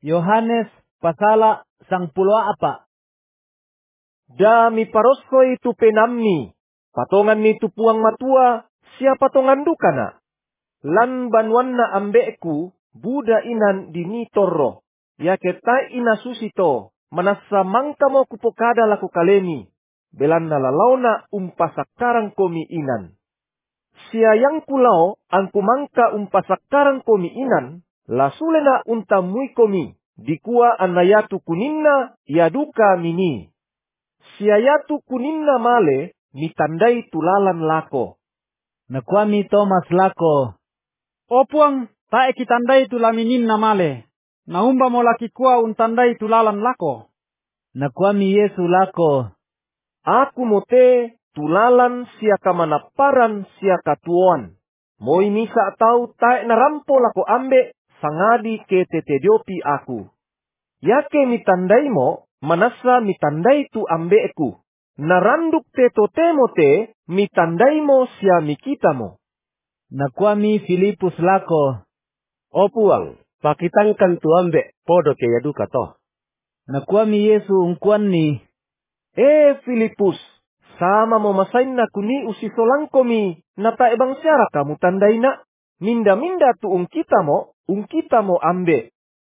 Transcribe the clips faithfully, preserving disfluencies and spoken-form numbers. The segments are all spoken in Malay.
Yohanes pasala sang pulo apa? Dami parosko itu penamni, patongan ni tupuang matua, siapa tongan dukana? Lan banwanna ambeku, buda inan dinitorro, ya ketai ina susito, manasa mangkamo kupokada laku kalemi, belanna lalauna umpasakkarang komi inan. Sia yang kulau, angku mangka umpasakkarang komi inan, lasulena untamui komi, dikua anayatu kuninna, yaduka mini. Siayatu kuninna male, mitandai tulalan lako. Nakuami Thomas lako. Opuang, tae kitandai tulamininna male. Naumba mo laki kua untandai tulalan lako. Nakuami Yesu lako. Aku mote tulalan siaka manaparan siaka tuon. Moi misa tau tae narampo lako ambe, sangadi ke tetediopi aku. Yake mitandai mo, manasa mitandai tu ambeku. Naranduk te totemo te, mitandai mo sia mikita mo. Nakuami Filipus lako. Opuang, pakitangkan tu ambe, podo ke yaduka toh. Nakuami Yesu ungkuan ni. Eh Filipus, sama mo masain na kuni usisolang komi, na tae bang syara kamu tandai na. Minda-minda tu ungkita mo, ungkita mo ambe.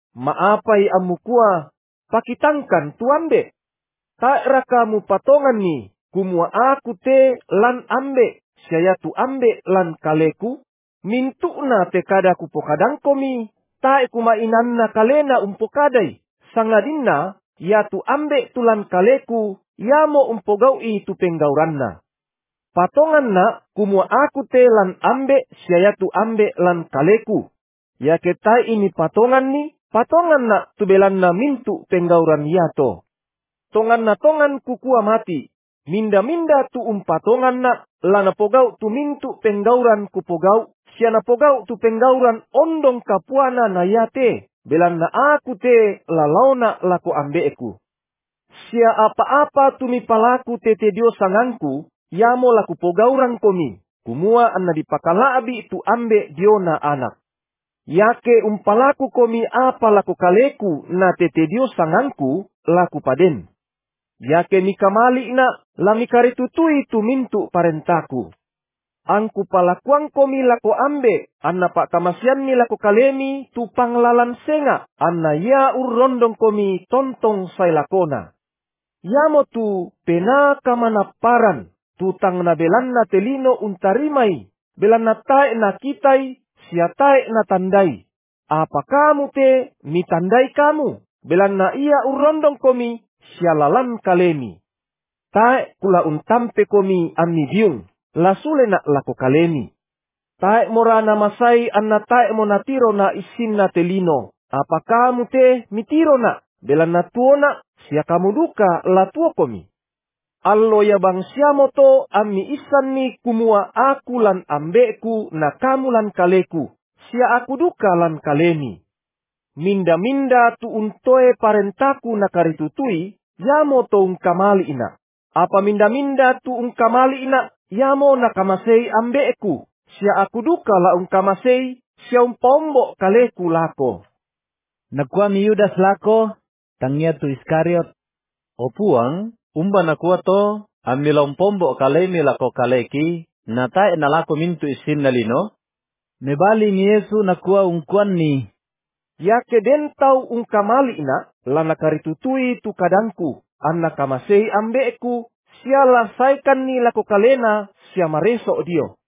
Maapai amukua, pakitangkan tu ambe. Tak rakamu patongan ni, kumua aku te lan ambe, siya tu ambe lan kaleku, mintu na te kada kupokadang komi, tak kumainan na kalena umpokadai, sangadin na, ya tu ambe tulan kaleku, ya mo umpogau i tu penggauran na. Patongan na, kumua aku te lan ambe, siya tu ambe lan kaleku, ya ketai ini patongan ni, patongan na tubelan na mintu penggauran yato. Tongan na tongan kukua mati. Minda-minda tu umpatongan na. Lana pogau tu mintu penggauran kupogau. Siana pogau tu penggauran ondong kapuana na yate. Belan na aku te lalauna lako ambeeku. Sia apa-apa tu mipalaku tete dio sanganku. Yamo laku pogauran komi. Kumua anna dipakalaabi tu ambe dio na anak. Yake umpalaku komi apa laku kaleku na tete dio sanganku laku paden. Yake mikamali na lamikari tutui tu mintu parentaku. Angku palakuang komi lako ambe, anna pak kamasian ni lako kalemi tu panglalan senga, anna ya urrondong komi tontong say lakona. Yamo tu pena kamanaparan, tutang na belan na telino untarimai, belan na tae na kitai, sia tae na tandai. Apa kamu te, mitandai kamu, belan na iya urrondong komi, sialalan kalemi. Tae kula untampe komi ammi biung, lasule na lako kalemi. Tae morana masai anna tae monatiro na isin na telino. Apa kamu te mitiro na, belan na tuona, sia kamu duka la tuo komi. Allo ya bang siamo to ammi isan ni kumua aku lan ambeku na kamu lan kaleku, sia aku duka lan kalemi. Minda-minda tu untoe parentaku na karitutui, yamo to ungkamali ina. Apa minda-minda tu ungkamali ina, yamo nakamasei ambeku. Sia aku duka la ungkamasei, sia umpombo kaleku lako. Nakuami Yudas lako, tangya tu Iskariot. Opuang, umba nakua to, amila umpombo kalemi lako kaleki, na tae na lako mintu isin na lino. Mebali ni Yesu nakua ungkuan ni. Yake dentau ungkamali ina, lana karitutui tu kadangku, anna kamasei ambeku, siala saikan ni lako kalena, sia mareso dio.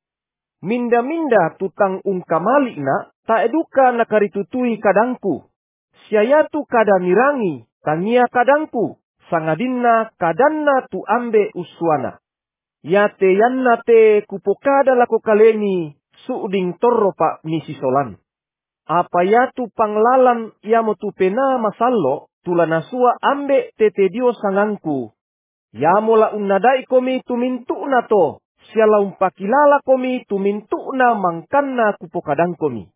Minda-minda tutang ungkamali ina, ta eduka na karitutui kadangku. Siayatu kada mirangi, tania kadangku, sangadinna kadanna tu ambe uswana. Yate yanna te kupokada lako kaleni, suuding torro pa misisolan. Apa yatu panglalan yamo tu pena masallo, tulanasua ambe tete dio sangangku. Yamo la unnadai komi tumintu na to, siala umpakilala komi tumintu na mangkanna kupokadang komi.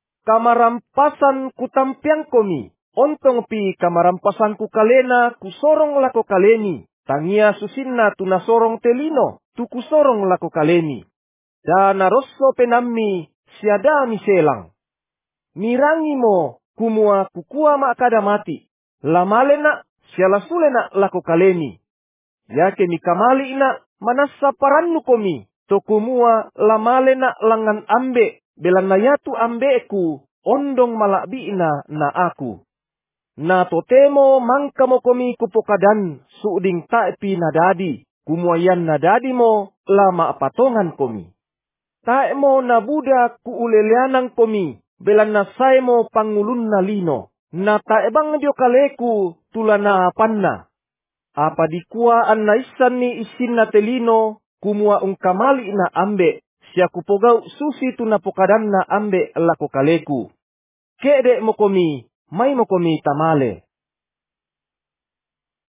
Kamarampasan kutampiang komi, ontong pi kamarampasan ku kalena kusorong lako kaleni. Tangia susinna tunasorong telino, tu kusorong lako kaleni. Dana rosso penammi siada miselang. Mirangi mo, kumua kukua mak kada mati. Lamale na, siala sule na lako kaleni. Yake ni kamali ina, manasa parannu komi. Tokumua lamale na langan ambe, belana yatu ambeku, ondong malakbi ina na aku. Na totemo mangkamo komi kupokadan, suuding taepi nadadi, kumuayan nadadi mo, lama patongan komi. Taemo na buda kuuleleanang komi, belana saemo pangulun na lino, na taebang dio kaleku tulana panna. Apa dikua an naisan ni isin na telino, kumua ungkamali na ambe, siya kupogau susi tunapokadan na ambe lako kaleku. Kede mo komi, may mo komi tamale.